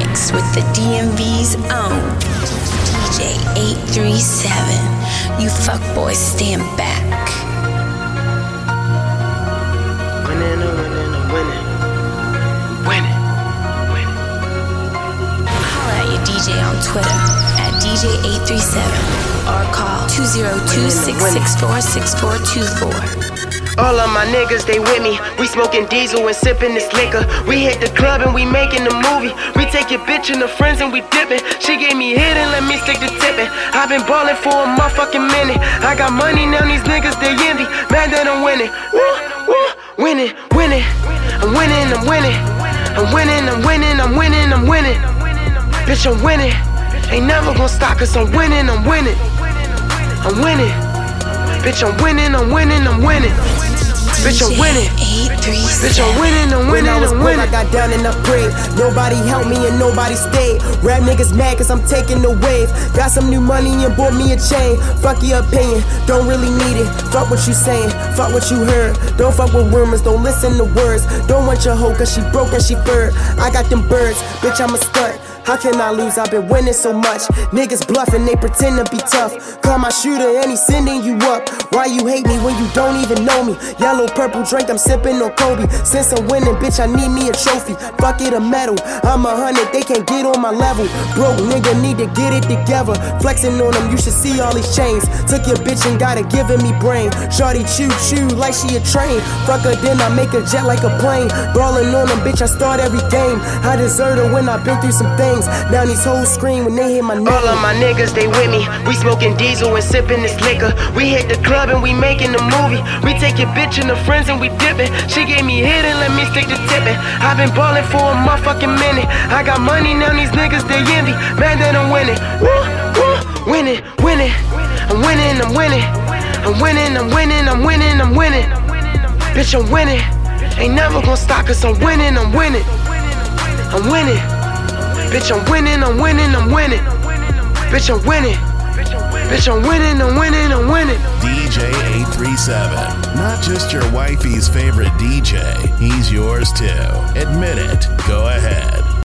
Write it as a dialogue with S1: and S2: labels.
S1: mix with the DMV's own DJ 837. You fuckboys stand back.
S2: Winning.
S1: Holla at your DJ on Twitter at DJ837 or call 202-664-6424.
S2: All of my niggas, they with me. We smoking diesel and sipping this liquor. We hit the club and we making the movie. We take your bitch and the friends and we dipping. She gave me hit and let me stick to tipping. I've been ballin' for a motherfucking minute. I got money now, these niggas, they envy. Mad that I'm winning. Winning. I'm winning. Bitch, I'm winning. Ain't never gonna stop cause I'm winning. Bitch, I'm winning. Bitch, I'm winning. Bitch, I'm winning.
S3: When I was broke, I got down and I prayed. Nobody helped me and nobody stayed. Rap niggas mad cause I'm taking the wave. Got some new money and bought me a chain. Fuck your opinion, don't really need it. Fuck what you saying, fuck what you heard. Don't fuck with rumors, don't listen to words. Don't want your hoe cause she broke and she furred. I got them birds, bitch, I'm a stunt. How can I lose? I've been winning so much. Niggas bluffing, they pretend to be tough. Call my shooter and he's sending you up. Why you hate me when you don't even know me? Yellow, purple drink, I'm sipping on Kobe. Since I'm winning, bitch, I need me a trophy. Fuck it, a medal. I'm 100, they can't get on my level. Broke nigga need to get it together. Flexing on them, you should see all these chains. Took your bitch and got it, giving me brain. Shorty choo like she a train. Fuck her, then I make her jet like a plane. Ballin' on them, bitch, I start every game. I deserve her when I've been through some things. Now these hoes scream when they hear my name.
S2: All of my niggas, they with me. We smoking diesel and sipping this liquor. We hit the club and we making the movie. We take your bitch and the friends and we dipping. She gave me hit and let me stick to tipping. I've been ballin' for a motherfucking minute. I got money now, these niggas, they envy. Mad that I'm winning. Winning. I'm winning. Bitch, I'm winning. Ain't never gonna stop cause I'm winning. Bitch, I'm winning. Bitch, I'm winning.
S4: DJ 837. Not just your wifey's favorite DJ, he's yours too. Admit it. Go ahead.